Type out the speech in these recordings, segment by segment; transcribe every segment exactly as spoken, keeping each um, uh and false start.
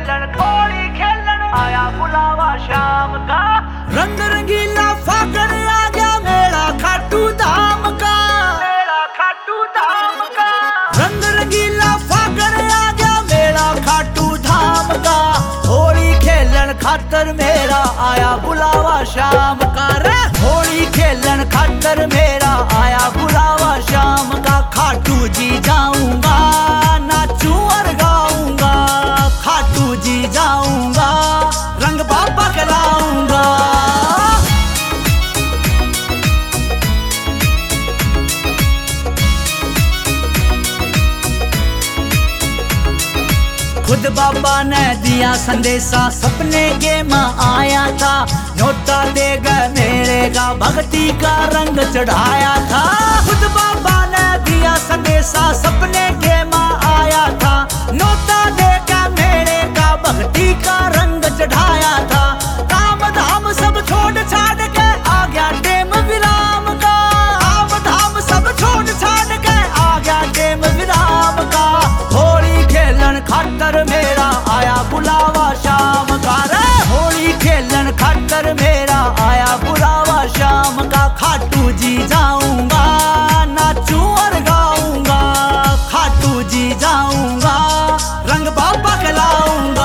खेलन होली खेलन आया बुलावा शाम का। रंग रंगीला फागुन आ गया मेला खाटू धाम का, मेला खाटू धाम का। रंग रंगीला फागुन आ गया मेला खाटू धाम का। होली खेलन खातर मेरा आया बुलावा शाम का रे, होली खेलन खातर मेरा आया बुलावा शाम का। खाटू जी जाऊंगा नाचूं और गाऊंगा, खाटू जी जाऊंगा रंग बाबा खिलाऊंगा। खुद बाबा ने दिया संदेशा, सपने के माँ आया था। न्योता दे गए मेरे का भक्ति का रंग चढ़ाया था। खुद बाबा ने दिया संदेशा, सपने के माँ आया था। न्योता दे गए मेरे का भक्ति का रंग चढ़ाया था। काम धाम सब छोड़ छाड़ के आ गया टेम विराम का, काम धाम सब छोड़ छाड़ के आ गया टेम विराम का। होली खेलन खातर मेरा आया बुलावा शाम का रे, होली खेलन खातर मेरा आया बुलावा शाम का। खाटू जी जाऊंगा नाचूं और गाऊंगा, खाटू जी जाऊंगा रंग बाबा खिलाऊंगा।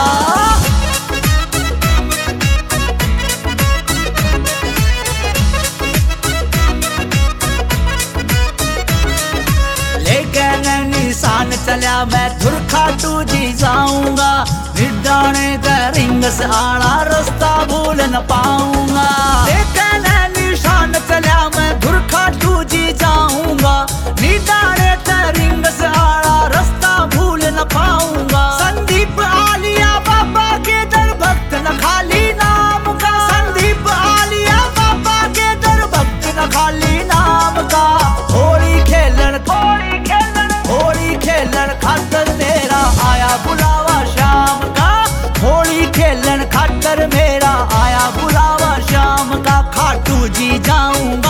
निशान चलिया मैं धुर खाटू जी जाऊंगा। निडाने का रिंग से आड़ा रास्ता भूल न पाऊंगा। निशान चलिया मैं धुर खाटू जी जाऊंगा। निडाने का रिंग से आड़ा रास्ता भूल न पाऊंगा। संदीप आलिया बाबा के दर भक्त न खाली नाम का, संदीप आलिया बाबा के दर भक्त न खाली नाम का। होली खेलन होली खेलन होली खेलन खातर मेरा आया बुलावा शाम का, होली खेलन खातर मेरा आया बुलावा शाम का। खाटू जी जाऊंगा